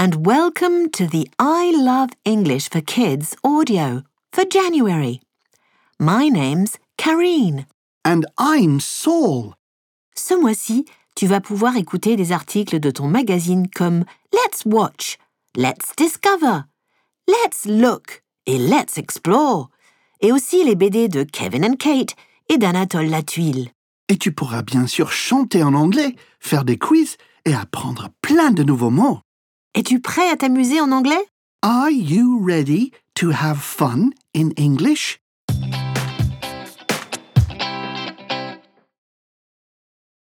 and welcome to the I Love English for Kids audio for January. My name's Karine. And I'm Saul. Ce mois-ci, tu vas pouvoir écouter des articles de ton magazine comme Let's Watch, Let's Discover, Let's Look et Let's Explore, et aussi les BD de Kevin and Kate et d'Anatole Latuile. Et tu pourras bien sûr chanter en anglais, faire des quiz et apprendre plein de nouveaux mots. Es-tu prêt à t'amuser en anglais? Are you ready to have fun in English?